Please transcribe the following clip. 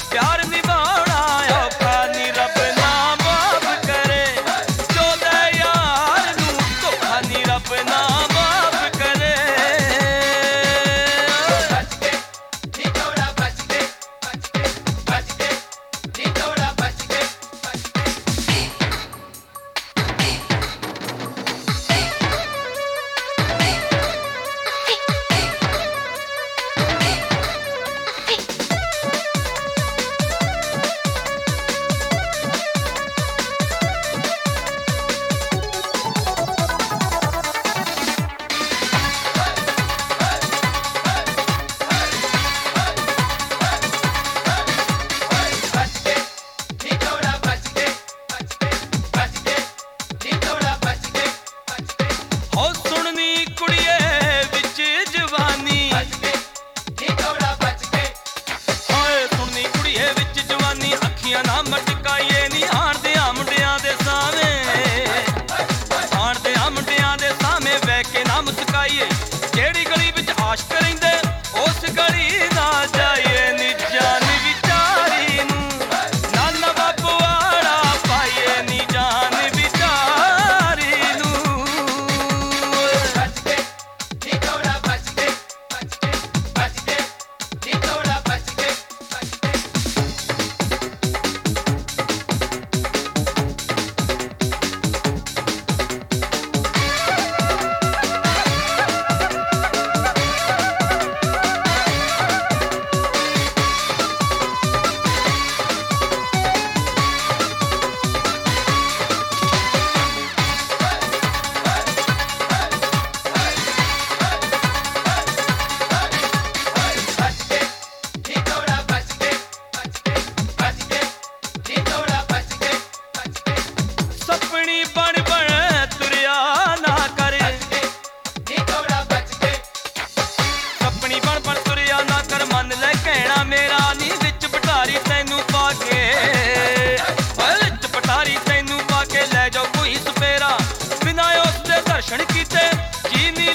प्यार निभाना औखा नी रब ना माफ करे, जो दे यार नू धोखा नी रब ना माफ करे। बच के नी थोड़ा बच के, बच के बच के नी थोड़ा बच के, बच के। बच के नी थोड़ा बच के, बच के बच के नी थोड़ा बच के, बच के। हो सुननी कुड़िए विच जवानी, बच के नी थोड़ा बच के, हाय सुननी कुड़िए विच जवानी, अखियां ना मटकाइए नी आण दे मुंडियां दे सावे, आण दे मुंडियां दे सामे बह के ना मुस्काइए, जेड़ी गली विच आशिक रहिंदे उस गली ना जाइए नी जान विचारी नू ना नवा पुआड़ा पाइए नी जान विचारी नू। बच के नी थोड़ा बच के, बच के बच के नी थोड़ा बच के, बच के। बच के नी थोड़ा बच के, बच के बच के नी थोड़ा बच के, बच के। सपनी बन बन तुरिया ना करे, नी थोड़ा बच के, सपनी बन बन तुरिया ना कर, मन ले कहना मेरा नी विच पटारी तैनू पाके, विच पटारी तैनू पाके ले जाओ कोई सपेरा, बिना उसदे दर्शन कीते जी नी